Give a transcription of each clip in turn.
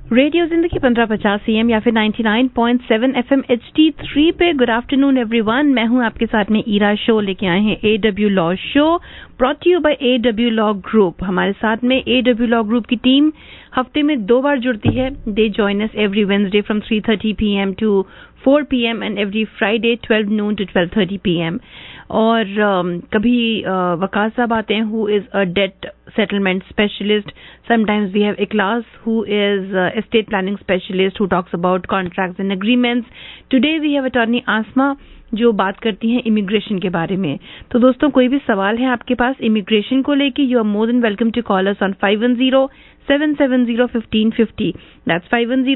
Radio जिंदगी 1550 AM या फिर 99.7 FM HD3 पे। गुड आफ्टरनून एवरीवन, मैं हूं आपके साथ में ईरा। शो लेके आए हैं AW law show, brought you by AW law group. हमारे साथ में AW लॉ ग्रुप की टीम हफ्ते में 2 बार जुड़ती है। They join us every Wednesday from 3:30 PM to 4 PM and every Friday 12 noon to 12:30 PM। और कभी वकास साहब आते हैं, who is a debt settlement specialist. Sometimes we have Ikhlas, who is estate planning specialist, who talks about contracts and agreements. Today we have attorney Asma, जो बात करती हैं immigration के बारे में। तो दोस्तों, कोई भी सवाल है आपके पास इमिग्रेशन को लेके, you are more than welcome to call us on 510-770-1550. That's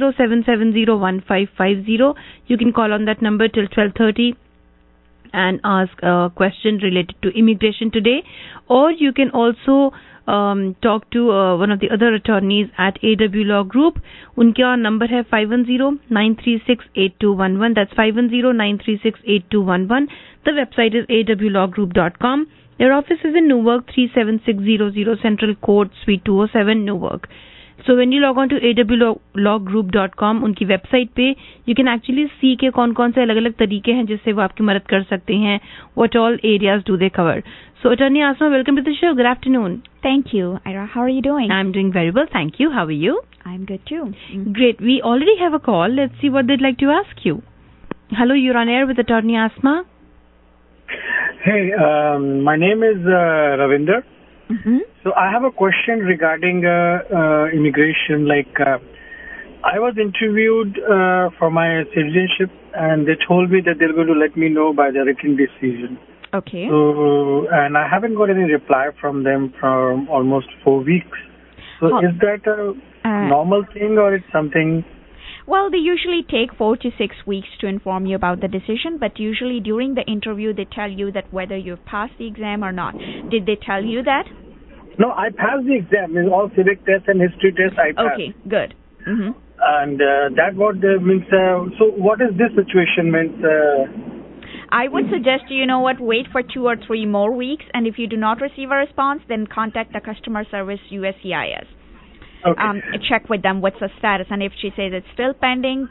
510-770-1550. You can call on that number till 12:30 and ask a question related to immigration today, or you can also talk to one of the other attorneys at AW Law Group. उनका number है 510-936-8211. That's 510-936-8211. The website is awlawgroup.com. Their office is in Newark, 37600 Central Court, Suite 207, Newark. So when you log on to awlawgroup.com, उनकी website पे you can actually see के कौन-कौन से अलग-अलग तरीके हैं जिससे वो आपकी मदद कर सकते हैं. What all areas do they cover? So Attorney Asma, welcome to the show. Good afternoon. Thank you, Ira. How are you doing? I'm doing very well, thank you. How are you? I'm good too. Great. We already have a call. Let's see what they'd like to ask you. Hello, you're on air with Attorney Asma. Hey, my name is Ravinder. Mm-hmm. So I have a question regarding immigration. I was interviewed for my citizenship, and they told me that they're going to let me know by the written decision. Okay. So, and I haven't got any reply from them from almost 4 weeks. So is that a normal thing, or it's something? Well, they usually take 4 to 6 weeks to inform you about the decision, but usually during the interview they tell you that whether you've passed the exam or not. Did they tell you that? No, I passed the exam. It's all civic tests and history tests I passed. Okay, good. Mm-hmm. And that what means. So what is this situation means? I would suggest, you know what, wait for 2 or 3 more weeks, and if you do not receive a response, then contact the customer service USCIS. Okay. Check with them what's the status, and if she says it's still pending,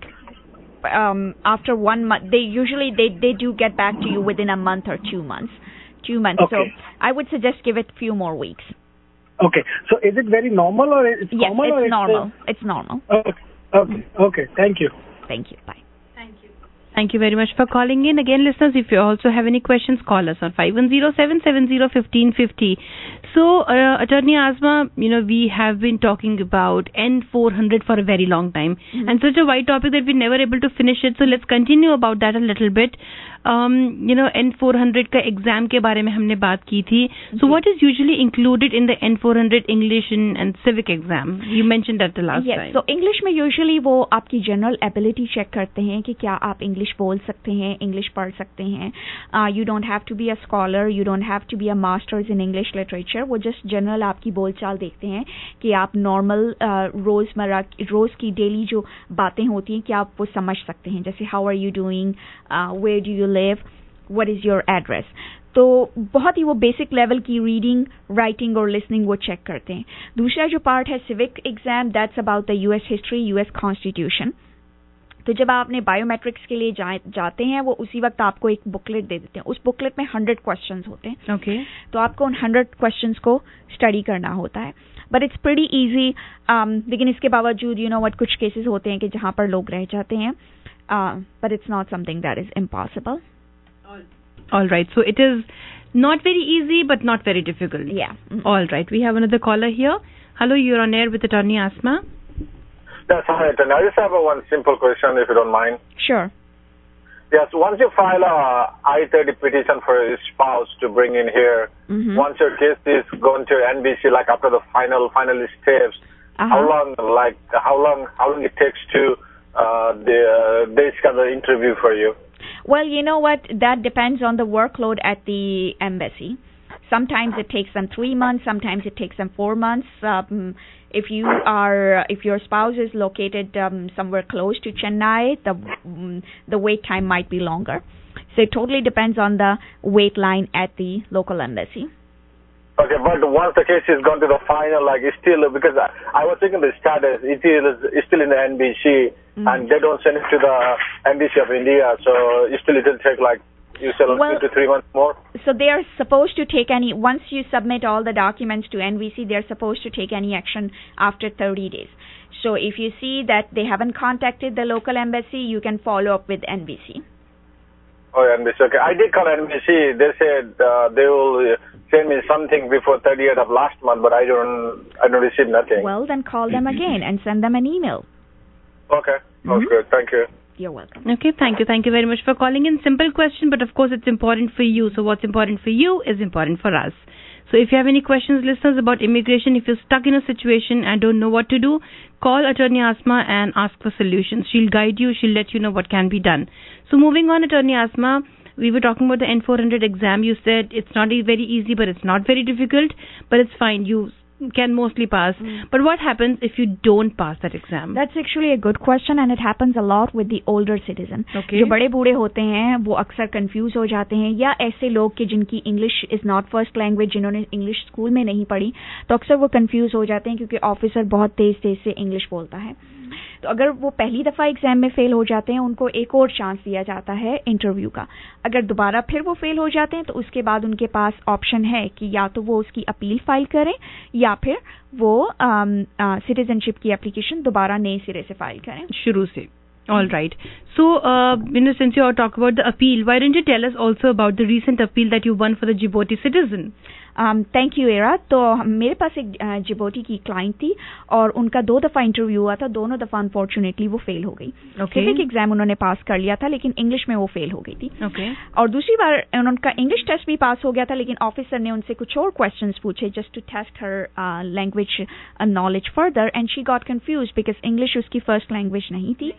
after 1 month, they usually they do get back to you within a month or 2 months. 2 months. Okay. So I would suggest give it a few more weeks. Okay. So is it very normal, or it's yes, common? Yes, it's normal. It's normal. Okay. Okay. Thank you. Thank you. Bye. Thank you very much for calling in. Again, listeners, if you also have any questions, call us on 510-770-1550. So, Attorney Asma, you know, we have been talking about N400 for a very long time, and such a wide topic that we're never able to finish it. So, let's continue about that a little bit. You know, N400 का exam के बारे में हमने बात की थी. So, what is usually included in the N400 English and civic exam? You mentioned that the last time. Yes. So, English में usually वो आपकी general ability check करते हैं कि क्या आप English बोल सकते हैं, English पढ़ सकते हैं. You don't have to be a scholar, you don't have to be a master's in English literature. वो just general आपकी बोलचाल देखते हैं कि आप normal रोजमर्रा रोज की daily जो बातें होती हैं क्या आप वो समझ सकते हैं. जैसे how are you doing, where do you live, what is your address. तो बहुत ही वो बेसिक लेवल की रीडिंग, राइटिंग और लिसनिंग वो चेक करते हैं. दूसरा जो पार्ट है civic exam, that's about the US history, US constitution. तो जब आप अपने बायोमेट्रिक्स के लिए जाते हैं, वो उसी वक्त आपको एक बुकलेट दे देते हैं. उस बुकलेट में 100 क्वेश्चंस होते हैं. Okay. तो आपको उन 100 क्वेश्चंस को स्टडी करना होता है. But it's pretty easy. लेकिन इसके बावजूद यू नो व्हाट कुछ केसेस होते हैं कि जहां पर लोग रह जाते हैं. But it's not something that is impossible. All right. So it is not very easy, but not very difficult. Yeah. Mm-hmm. All right. We have another caller here. Hello, you're on air with Attorney Asma. Yes, hi, Attorney. I just have one simple question, if you don't mind. Sure. Yes, once you file a I-30 petition for your spouse to bring in here, once your case is going to NBC, like after the final steps, how long it takes to they schedule the interview for you? Well, you know what? That depends on the workload at the embassy. Sometimes it takes them 3 months. Sometimes it takes them 4 months. If your spouse is located somewhere close to Chennai, the wait time might be longer. So it totally depends on the wait line at the local embassy. Okay, but once the case is gone to the final, like it's still, because I was checking the status, it is still in the NBC, and they don't send it to the NBC of India, so it will take like, you said, 2 to 3 months more? So they are supposed to take once you submit all the documents to NBC, they're supposed to take any action after 30 days. So if you see that they haven't contacted the local embassy, you can follow up with NBC. Oh, NBC, okay. I did call NBC. They said they will send me something before 30th of last month, but I don't receive nothing. Well, then call them again and send them an email. Okay, sounds good. Thank you. You're welcome. Okay, thank you. Thank you very much for calling in. Simple question, but of course it's important for you. So what's important for you is important for us. So if you have any questions, listeners, about immigration, if you're stuck in a situation and don't know what to do, call Attorney Asma and ask for solutions. She'll guide you. She'll let you know what can be done. So moving on, Attorney Asma, we were talking about the N400 exam. You said it's not very easy, but it's not very difficult, but it's fine. You can mostly pass. But what happens if you don't pass that exam? That's actually a good question, and it happens a lot with the older citizen. Okay. जो बड़े बूढ़े होते हैं वो अक्सर confuse हो जाते हैं, या ऐसे लोग कि जिनकी English is not first language, जिन्होंने इंग्लिश स्कूल में नहीं पढ़ी, तो अक्सर वो कंफ्यूज हो जाते हैं क्योंकि ऑफिसर बहुत तेज तेज से इंग्लिश बोलता है. तो अगर वो पहली दफा एग्जाम में फेल हो जाते हैं, उनको एक और चांस दिया जाता है इंटरव्यू का. अगर दोबारा फिर वो फेल हो जाते हैं तो उसके बाद उनके पास ऑप्शन है कि या तो वो उसकी अपील फाइल करें या फिर वो सिटीजनशिप की एप्लीकेशन दोबारा नए सिरे से फाइल करें, शुरू से. All right. So, since you are talking about the appeal, why don't you tell us also about the recent appeal that you won for the Djibouti citizen? Thank you एरा. तो मेरे पास एक जिबोटी की क्लाइंट थी और उनका 2 दफा इंटरव्यू हुआ था. दोनों दफा अनफॉर्चुनेटली वो फेल हो गई. फिजिक्स एग्जाम उन्होंने पास कर लिया था, लेकिन इंग्लिश में वो फेल हो गई थी. और दूसरी बार उनका इंग्लिश टेस्ट भी पास हो गया था, लेकिन ऑफिसर ने उनसे कुछ और क्वेश्चंस पूछे just to test her language knowledge further, and she got confuse because English उसकी फर्स्ट लैंग्वेज नहीं थी.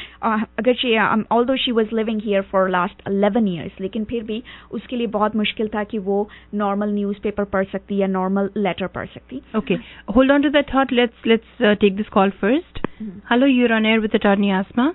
अगर although she was living here for last 11 years, लेकिन फिर भी उसके लिए बहुत मुश्किल था कि वो नॉर्मल न्यूज़पेपर पढ़ सकती या नॉर्मल लेटर पढ़ सकती. Okay, hold on to that thought. Let's take this call first. Hello, you're on air with Attorney Asma.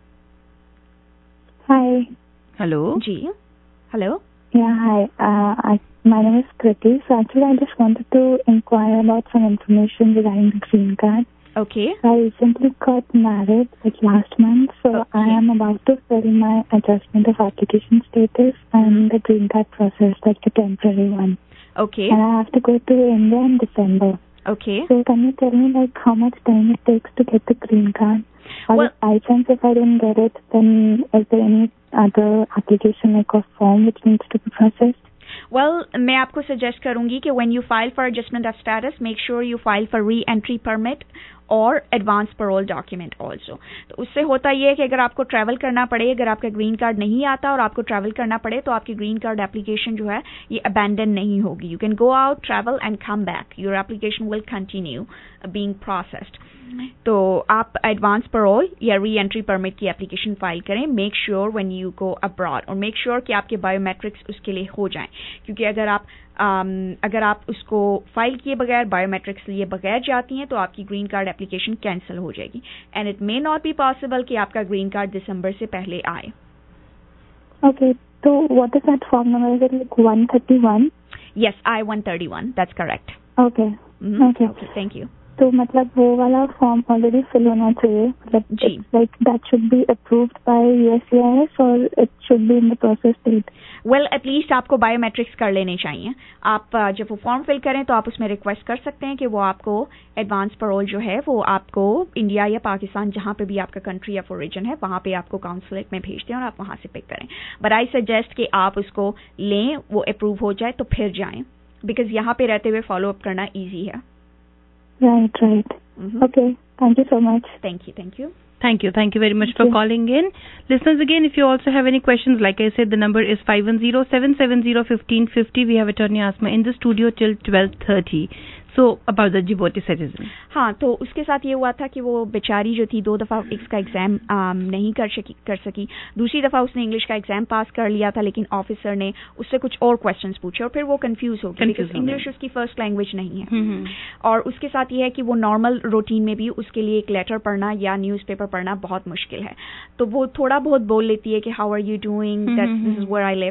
Hi. Hello. Ji. Hello. Yeah, hi. My name is Kriti. So actually, I just wanted to inquire about some information regarding the green card. Okay. I recently got married like last month, so I am about to fill my adjustment of application status and the green card process, like the temporary one. Okay. And I have to go to India in December. Okay. So can you tell me like how much time it takes to get the green card? Or by chance if I don't get it, then is there any other application like a form which needs to be processed? Well, मैं आपको suggest करूंगी कि when you file for adjustment of status, make sure you file for re-entry permit और advance parole document also. तो उससे होता यह है कि अगर आपको ट्रैवल करना पड़े, अगर आपका ग्रीन कार्ड नहीं आता और आपको ट्रैवल करना पड़े, तो आपकी ग्रीन कार्ड एप्लीकेशन जो है ये अबैंडन नहीं होगी. You can go out, travel and come back. Your application will continue being processed. तो आप एडवांस पैरोल या री एंट्री परमिट की एप्लीकेशन फाइल करें. Make sure when you go abroad, और मेक श्योर कि आपके बायोमेट्रिक्स उसके लिए हो जाएं, क्योंकि अगर आप उसको फाइल किए बगैर, बायोमेट्रिक्स लिए बगैर जाती हैं, तो आपकी ग्रीन कार्ड एप्लीकेशन कैंसिल हो जाएगी. And it may not be possible कि आपका ग्रीन कार्ड दिसंबर से पहले आए. Okay, so what is that form number? Is it like 131? Yes, I-131. That's correct. Okay. Okay, thank you. तो मतलब वो वाला फॉर्म ऑलरेडी फिल होना चाहिए, मतलब like that should be approved by USCIS और it should be in the process state. Well, at least आपको biometrics कर लेने चाहिए. आप जब वो फॉर्म फिल करें तो आप उसमें रिक्वेस्ट कर सकते हैं कि वो आपको एडवांस पैरोल जो है वो आपको इंडिया या पाकिस्तान, जहाँ पे भी आपका कंट्री ऑफ ओरिजिन है, वहाँ पे आपको काउंसलेट में भेज दें और आप वहाँ से पिक करें. बट आई सजेस्ट कि आप उसको लें, वो अप्रूव हो जाए तो फिर जाएं, बिकॉज यहाँ पे रहते हुए फॉलो अप करना ईजी है. Right. Okay. Thank you so much. Thank you. Thank you very much for calling in. Listeners, again, if you also have any questions, like I said, the number is 510-770-1550. We have Attorney Asma in the studio till 12:30. So, about the Djibouti citizen. हाँ, तो उसके साथ ये हुआ था कि वो बेचारी जो थी 2 दफ़ा इसका एग्ज़ाम नहीं कर सकी. दूसरी दफ़ा उसने इंग्लिश का एग्ज़ाम पास कर लिया था, लेकिन ऑफिसर ने उससे कुछ और क्वेश्चंस पूछे और फिर वो कंफ्यूज हो गई, बिकॉज इंग्लिश उसकी फर्स्ट लैंग्वेज नहीं है. और उसके साथ ये है कि वो नॉर्मल रूटीन में भी उसके लिए एक लेटर पढ़ना या न्यूज़पेपर पढ़ना बहुत मुश्किल है. तो वो थोड़ा बहुत बोल लेती है कि how are you doing, this is where I live.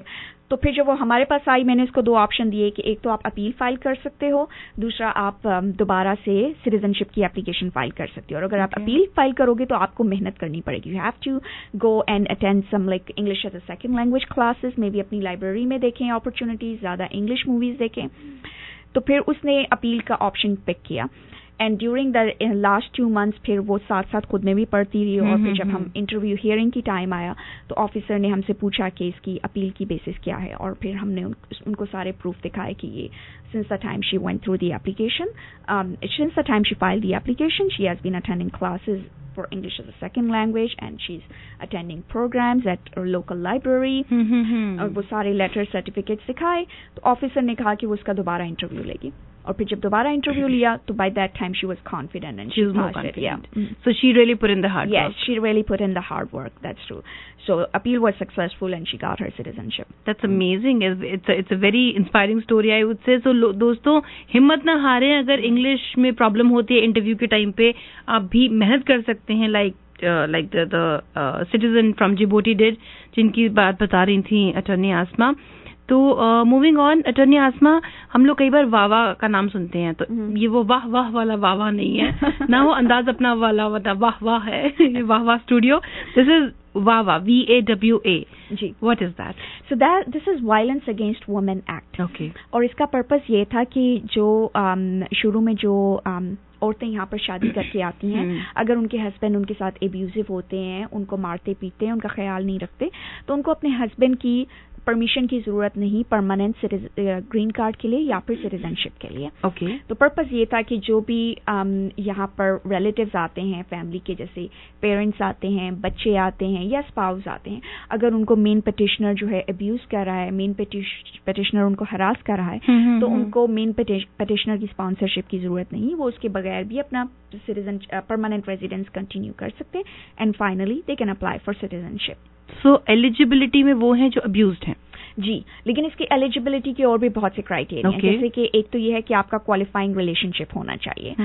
तो फिर जब वो हमारे पास आई, मैंने उसको 2 ऑप्शन दिए कि एक तो आप अपील फाइल कर सकते हो, दूसरा आप दोबारा से सिटीजनशिप की एप्लीकेशन फाइल कर सकते हो। और अगर आप अपील फाइल करोगे तो आपको मेहनत करनी पड़ेगी। You have to go and attend some like English as a second language classes, maybe अपनी लाइब्रेरी में देखें अपॉर्चुनिटीज, ज़्यादा इंग्लिश मूवीज देखें। तो फिर उसने अपील का ऑप्शन पिक किया and during the last 2 months फिर वो साथ साथ खुद में भी पढ़ती रही। और फिर जब हम इंटरव्यू हियरिंग की टाइम आया तो ऑफिसर ने हमसे पूछा कि इसकी अपील की बेसिस क्या है, और फिर हमने उनको सारे प्रूफ दिखाए कि ये since the time she went through the application, since the time she filed the application, she has been attending classes for English as a second language and she's attending programs at her local library. और वो सारे letter certificates दिखाए तो officer ने कहा कि वो उसका दोबारा इंटरव्यू लेगी। और फिर जब दोबारा इंटरव्यू लिया तो by that time she was confident and she was more confident. So she really put in the hard work. Yes, she really put in the hard work. That's true. So appeal was successful and she got her citizenship. That's amazing. It's a very inspiring story, I would say. So दोस्तों हिम्मत ना हारें, अगर English में problem होती है interview के time पे, आप भी मेहनत कर सकते हैं, like the citizen from Djibouti did, जिनकी बात बता रही थी अटर्नी आसमा। तो मूविंग ऑन, अटर्नी आसमा, हम लोग कई बार वावा का नाम सुनते हैं, तो ये वो वाह वाह वाला वावा नहीं है ना, वो अंदाज अपना वाला वाह वाह है। वाह वाह स्टूडियो, दिस इज वावा, VAWA जी। What is that? So this is violence against women act. Okay. और इसका पर्पस ये था कि जो शुरू में जो औरतें यहाँ पर शादी करके आती हैं, अगर उनके हस्बैंड उनके साथ एब्यूजिव होते हैं, उनको मारते पीटते हैं, उनका ख्याल नहीं रखते, तो उनको अपने हस्बैंड की परमिशन की जरूरत नहीं परमानेंट ग्रीन कार्ड के लिए या फिर सिटीजनशिप के लिए। ओके। तो पर्पस ये था कि जो भी यहाँ पर रिलेटिव्स आते हैं फैमिली के, जैसे पेरेंट्स आते हैं, बच्चे आते हैं या स्पाउस आते हैं, अगर उनको मेन पिटिशनर जो है अब्यूज कर रहा है, मेन पिटिशनर उनको हरास कर रहा है, तो उनको मेन पिटिशनर की स्पॉन्सरशिप की जरूरत नहीं, वो उसके बगैर भी अपना सिटीजन परमानेंट रेजिडेंस कंटिन्यू कर सकते हैं and finally they can apply for citizenship. So eligibility में वो हैं जो अब्यूज्ड हैं जी, लेकिन इसकी एलिजिबिलिटी के और भी बहुत से क्राइटेरिया हैं। जैसे कि एक तो ये है कि आपका क्वालिफाइंग रिलेशनशिप होना चाहिए।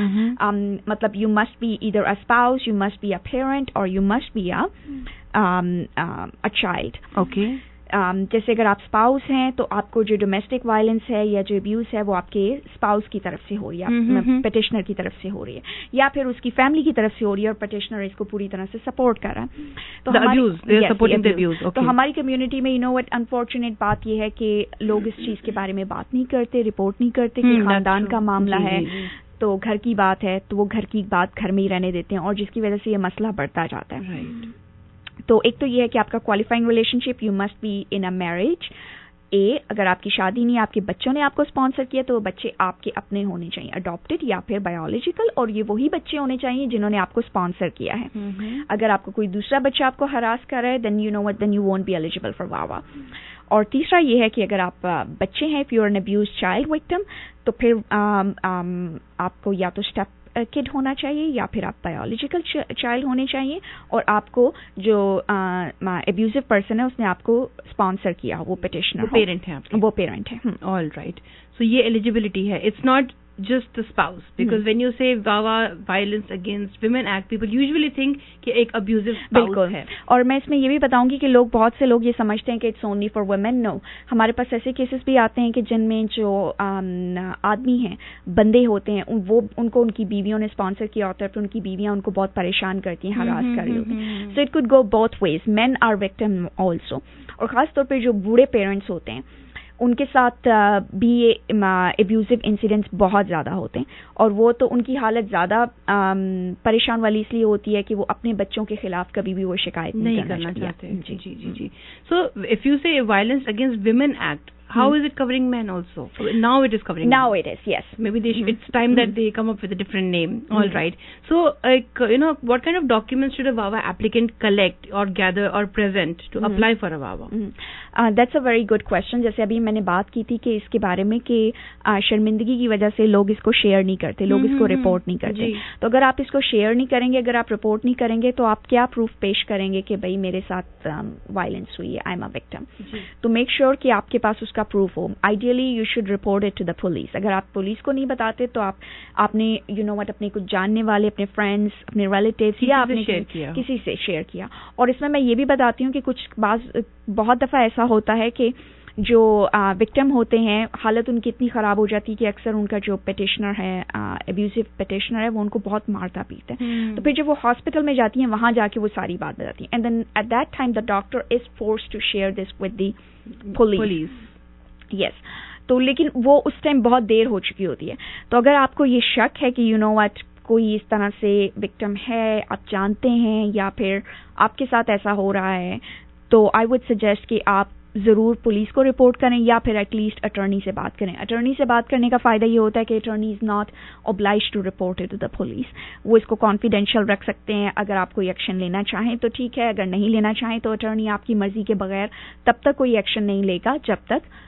मतलब you must be either a spouse, you must be a parent और you must be a child. Okay. जैसे अगर आप स्पाउस हैं तो आपको जो डोमेस्टिक वायलेंस है या जो अब्यूज है वो आपके स्पाउस की तरफ से हो रही है, पिटिशनर की तरफ से हो रही है, या फिर उसकी फैमिली की तरफ से हो रही है और पिटिशनर इसको पूरी तरह से सपोर्ट कर रहा है। तो हमारी कम्युनिटी में अनफॉर्चुनेट बात यह है कि लोग इस चीज के बारे में बात नहीं करते, रिपोर्ट नहीं करते कि खानदान का मामला है, तो घर की बात है तो वो घर की बात घर में ही रहने देते हैं और जिसकी वजह से ये मसला बढ़ता जाता है। तो एक तो ये है कि आपका qualifying relationship, you must be in a marriage. अगर आपकी शादी नहीं, आपके बच्चों ने आपको स्पॉन्सर किया तो वो बच्चे आपके अपने होने चाहिए, अडॉप्टेड या फिर बायोलॉजिकल, और ये वही बच्चे होने चाहिए जिन्होंने आपको स्पॉन्सर किया है। अगर आपको कोई दूसरा बच्चा आपको हरास कर रहा है then you know what, then you won't be eligible for वावा। और तीसरा ये है कि अगर आप बच्चे हैं, if you are an abused child victim, तो फिर आपको या तो स्टेप किड होना चाहिए या फिर आप बायोलॉजिकल चाइल्ड होने चाहिए, और आपको जो एब्यूजिव पर्सन है उसने आपको स्पॉन्सर किया, वो पिटिशनर, वो पेरेंट है आपके, वो पेरेंट है। All right. सो ये एलिजिबिलिटी है, it's not just the spouse, because when you say VAWA, Violence Against Women Act, people usually think कि एक abusive spouse है। और मैं इसमें ये भी बताऊंगी कि बहुत से लोग ये समझते हैं कि it's only for women। No, हमारे पास ऐसे केसेस भी आते हैं कि जिनमें जो आदमी हैं, बंदे होते हैं, वो उनको उनकी बीवियों ने स्पॉन्सर किया होता है, फिर उनकी बीवियां उनको बहुत परेशान करती हैं, हरास कर रही होती हैं। So it could go both ways, men are victim also। और खास तौर पर जो बूढ़े पेरेंट्स होते हैं उनके साथ भी ये एब्यूजिव इंसिडेंट्स बहुत ज़्यादा होते हैं, और वो तो उनकी हालत ज़्यादा परेशान वाली इसलिए होती है कि वो अपने बच्चों के खिलाफ कभी भी वो शिकायत नहीं करना चाहते। जी जी जी जी। So if you say violence against women act, how is it covering men also? Now it is covering now men. It is, yes. Maybe it's time that they come up with a different name. All right. So what kind of documents should a VAWA applicant collect or gather or present to apply for a VAWA? That's a very good question. जैसे अभी मैंने बात की थी कि इसके बारे में कि शर्मिंदगी की वजह से लोग इसको शेयर नहीं करते, लोग इसको रिपोर्ट नहीं करते। तो अगर आप इसको शेयर नहीं करेंगे, अगर आप रिपोर्ट नहीं करेंगे, तो आप क्या प्रूफ पेश करेंगे कि भाई मेरे साथ वायलेंस हुई है, आई एम अ विक्टिम। तो मेक श्योर कि आपके पास उसका प्रूफ हो। Ideally you should report it to the police. अगर आप पुलिस को नहीं बताते तो आपने अपने कुछ जानने वाले, अपने फ्रेंड्स, अपने रिलेटिव्स या आपने किसी से शेयर किया। और इसमें मैं ये भी बताती हूँ कि बहुत दफा ऐसा होता है कि जो विक्टिम होते हैं हालत उनकी इतनी ख़राब हो जाती है कि अक्सर उनका जो पिटिशनर है, एब्यूसिव पिटिशनर है, वो उनको बहुत मारता पीटता है। तो फिर जब वो हॉस्पिटल में जाती हैं वहाँ जाके वो सारी बात बताती हैं, and then at that time the doctor is forced to share this with the police. Yes, तो लेकिन वो उस टाइम बहुत देर हो चुकी होती है। तो अगर आपको ये शक है कि यू नो व्हाट कोई इस तरह से विक्टिम है, आप जानते हैं या फिर आपके साथ ऐसा हो रहा है, तो आई वुड सजेस्ट कि आप ज़रूर पुलिस को रिपोर्ट करें या फिर एटलीस्ट अटर्नी से बात करें। अटर्नी से बात करने का फ़ायदा ये होता है कि attorney is not obliged to report it to the police. वो इसको कॉन्फिडेंशियल रख सकते हैं। अगर आप कोई एक्शन लेना चाहें तो ठीक है, अगर नहीं लेना चाहें तो अटर्नी आपकी मर्जी के बगैर तब तक कोई एक्शन नहीं लेगा जब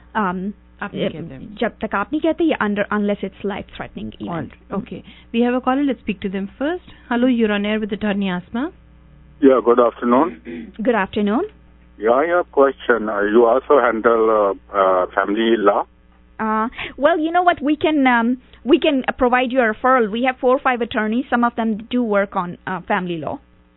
तक आप नहीं कहते या unless it's life threatening event. Okay, we have a caller. Let's speak to them first. Hello, you're on air with Attorney Asma. Yeah, good afternoon. Good afternoon. Yeah, I have a question. You also handle family law? Well, you know what? We can provide you a referral. We have 4 or 5 attorneys. Some of them do work on family law.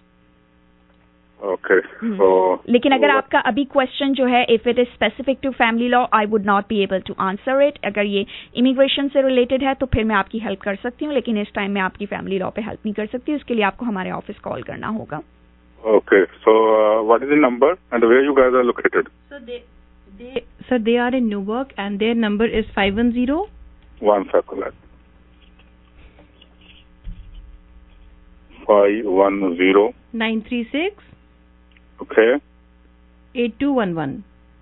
Okay. So, लेकिन अगर आपका अभी question जो है, if it is specific to family law, I would not be able to answer it. अगर ये immigration से related है तो फिर मैं आपकी हेल्प कर सकती हूँ, लेकिन इस टाइम मैं आपकी फैमिली लॉ पे हेल्प नहीं कर सकती। उसके लिए आपको हमारे ऑफिस कॉल करना होगा। Okay. So, what is the number and where you guys are located? So they are in Newark and their number is 510. One second. 510. 936. Okay. 8211.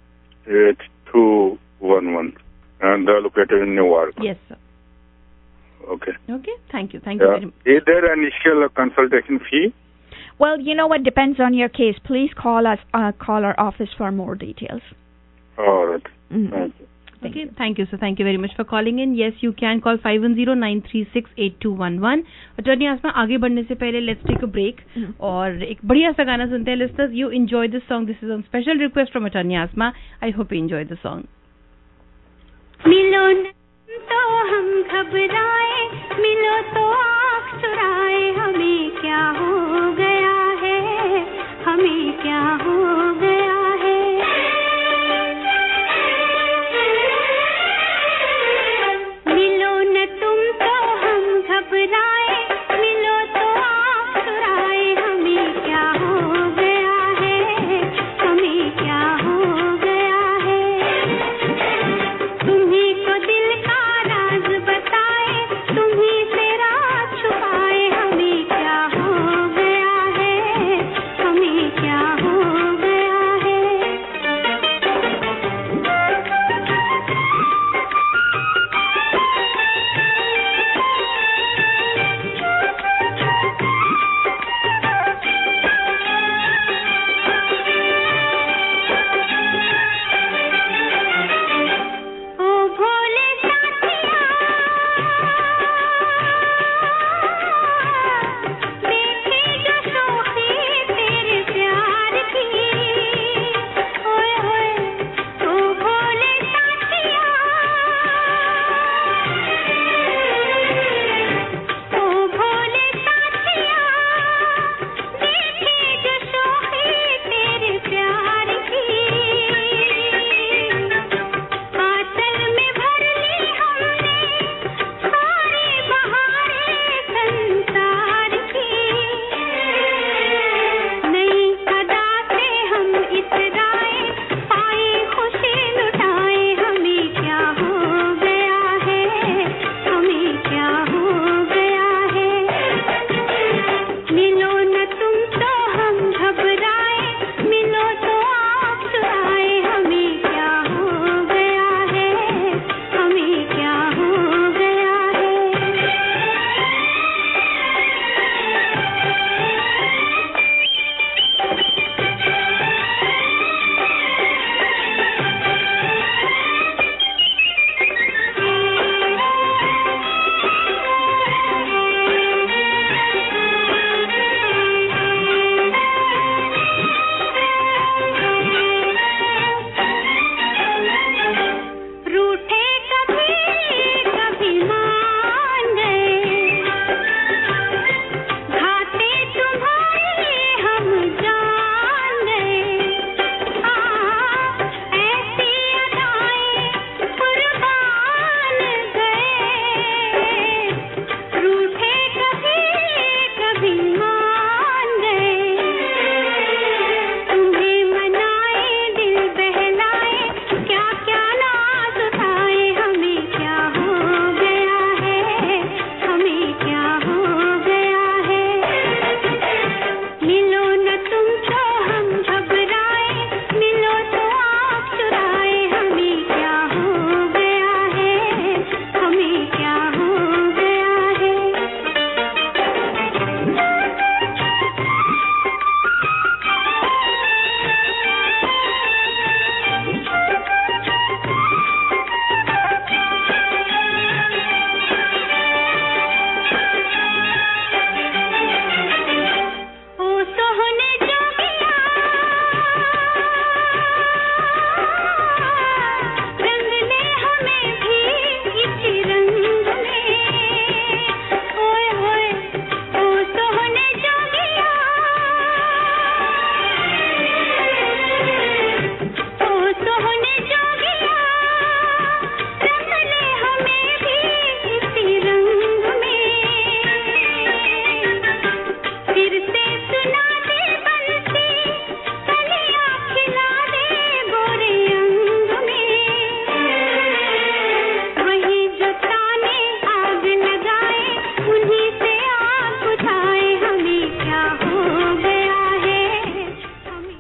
8211. And they're located in Newark. Yes, sir. Okay. Okay. Thank you. Thank you very much. Is there an initial consultation fee? Well, you know what? Depends on your case. Please call us. Call our office for more details. All right. Mm-hmm. Thank you. Okay, thank you, sir. Thank you very much for calling in. Yes, you can call 510-936-8211. Attorney Asma, आगे बढ़ने से पहले let's take a break और एक बढ़िया सा गाना सुनते हैं. Listeners, you enjoy this song. This is on special request from Attorney Asma. I hope you enjoy the song. मिलो तो हम घबराए, मिलो तो आँख चुराए, हमें क्या हो गया है, हमें क्या हो गया है। मिलो न तुम तो हम घबराए, मिलो तो आँख चुराए, हमें क्या हो गया है, हमें क्या हो गया है। तुम्हीं को दिल का राज बताए, तुम्हीं से राज छुपाए, हमें क्या हो गया है, हमें क्या हो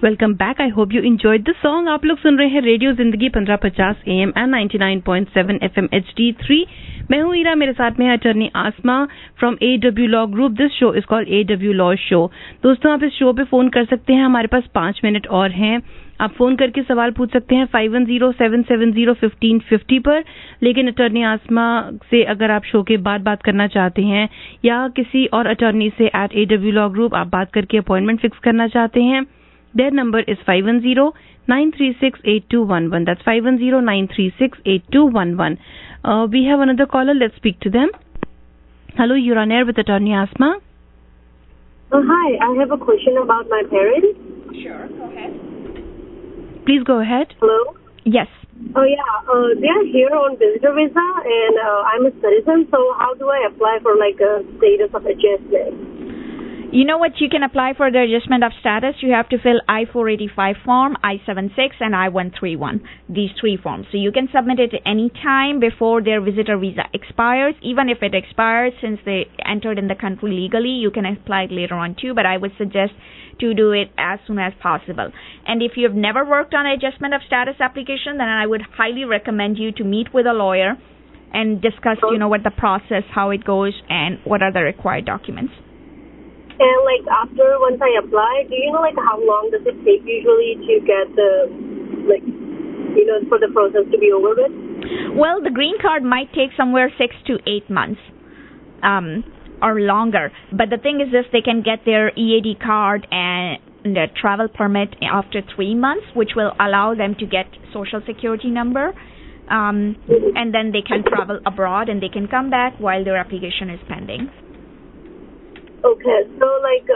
Welcome back. I hope you enjoyed the song. आप लोग सुन रहे हैं रेडियो जिंदगी 1550 AM and 99.7 FM HD3. मैं हूँ ईरा, मेरे साथ में है attorney Asma from AW Law Group. This show is called AW Law Show. दोस्तों, आप इस शो पे फोन कर सकते हैं. हमारे पास 5 मिनट और हैं. आप फोन करके सवाल पूछ सकते हैं 5107701550 पर. लेकिन अटर्नी आसमा से अगर आप शो के बाद बात करना चाहते हैं या किसी और अटर्नी से at AW Law Group आप बात करके अपॉइंटमेंट फिक्स करना चाहते हैं, their number is 510-936-8211. That's 510-936-8211. We have another caller. Let's speak to them. Hello, you're on air with Attorney Asma. Hi, I have a question about my parents. Sure, go ahead. Please go ahead. Hello? Yes. Oh, yeah. They are here on visitor visa, and I'm a citizen, so how do I apply for, like, a status of adjustment? You know what? You can apply for the adjustment of status. You have to fill I-485 form, I-76, and I-131. These 3 forms. So you can submit it at any time before their visitor visa expires. Even if it expires, since they entered in the country legally, you can apply it later on too. But I would suggest to do it as soon as possible. And if you have never worked on adjustment of status application, then I would highly recommend you to meet with a lawyer and discuss, what the process, how it goes, and what are the required documents. And, like, after, once I apply, do you know, like, how long does it take usually to get the, like, for the process to be over with? Well, the green card might take somewhere 6 to 8 months, or longer. But the thing is this, they can get their EAD card and their travel permit after 3 months, which will allow them to get Social Security number. And then they can travel abroad and they can come back while their application is pending. Okay, so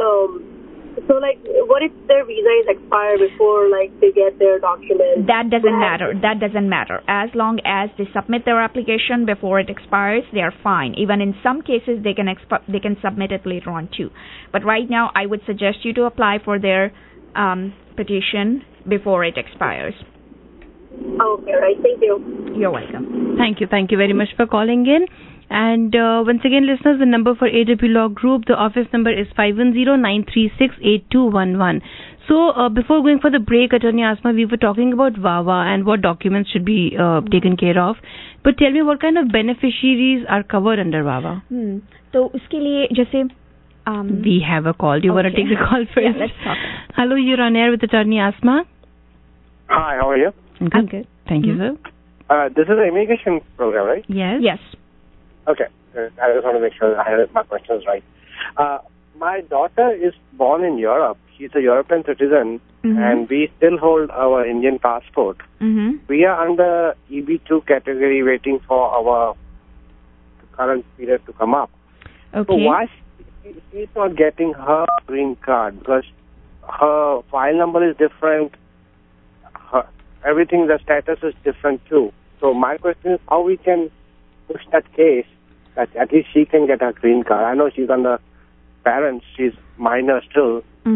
what if their visa is expired before, like, they get their documents? That doesn't matter. That doesn't matter. As long as they submit their application before it expires, they are fine. Even in some cases, they can submit it later on too. But right now, I would suggest you to apply for their petition before it expires. Okay, right. Thank you. You're welcome. Thank you. Thank you very much for calling in. And once again, listeners, the number for AW Law Group, the office number is 510-936-8211. So before going for the break, Attorney Asma, we were talking about VAWA and what documents should be taken care of. But tell me, what kind of beneficiaries are covered under VAWA? तो उसके लिए जैसे we have a call. Do you want to take the call first? Yeah, let's talk. Hello, you're on air with Attorney Asma. Hi, how are you? Good. I'm good. Thank you, sir. This is an immigration program, right? Yes. Yes. Okay. I just want to make sure I have my questions right. My daughter is born in Europe. She's a European citizen, and we still hold our Indian passport. We are under EB2 category waiting for our current period to come up. Okay. So why she's not getting her green card? Because her file number is different. Everything, the status is different too. So my question is how we can push that case that at least she can get her green card. I know she's under parents, she's minor still.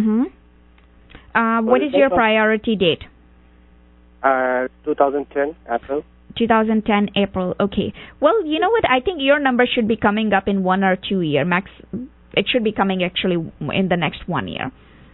What is your priority date? 2010 April. 2010 April. Okay. Well, you know what? I think your number should be coming up in 1 or 2 years. Max, it should be coming actually in the next 1 year.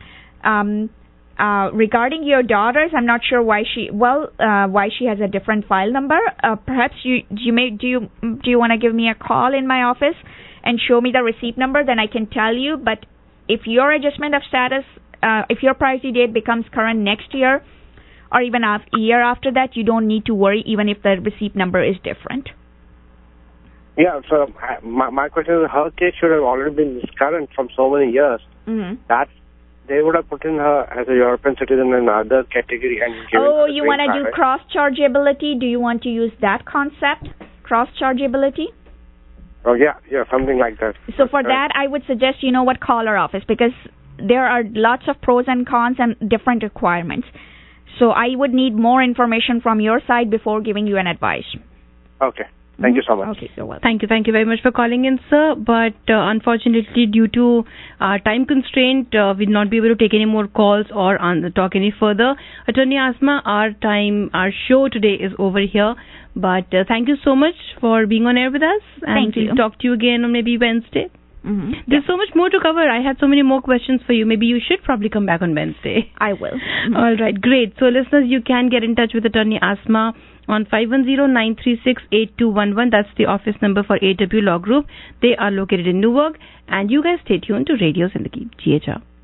Regarding your daughters, I'm not sure why she has a different file number. Perhaps do you want to give me a call in my office and show me the receipt number? Then I can tell you. But if your adjustment of status, if your priority date becomes current next year, or even a year after that, you don't need to worry, even if the receipt number is different. Yeah. So my question is, her case should have already been current from so many years. That's they would have put in her as a European citizen in another category and given her you want to do cross-chargeability? Do you want to use that concept, cross-chargeability? Oh, yeah, something like that. So for that, I would suggest, call our office, because there are lots of pros and cons and different requirements. So I would need more information from your side before giving you an advice. Okay. Thank you so much. Okay, so well. Thank you very much for calling in, sir. But unfortunately, due to time constraint, we'll not be able to take any more calls or talk any further. Attorney Asma, our show today is over here. But thank you so much for being on air with us. And Thank you. We'll talk to you again on maybe Wednesday. There's so much more to cover. I had so many more questions for you. Maybe you should probably come back on Wednesday. I will. All right, great. So listeners, you can get in touch with Attorney Asma on 510-936-8211. That's the office number for AW Law Group. They are located in Newark. And you guys stay tuned to Radio Zindagi. GHR.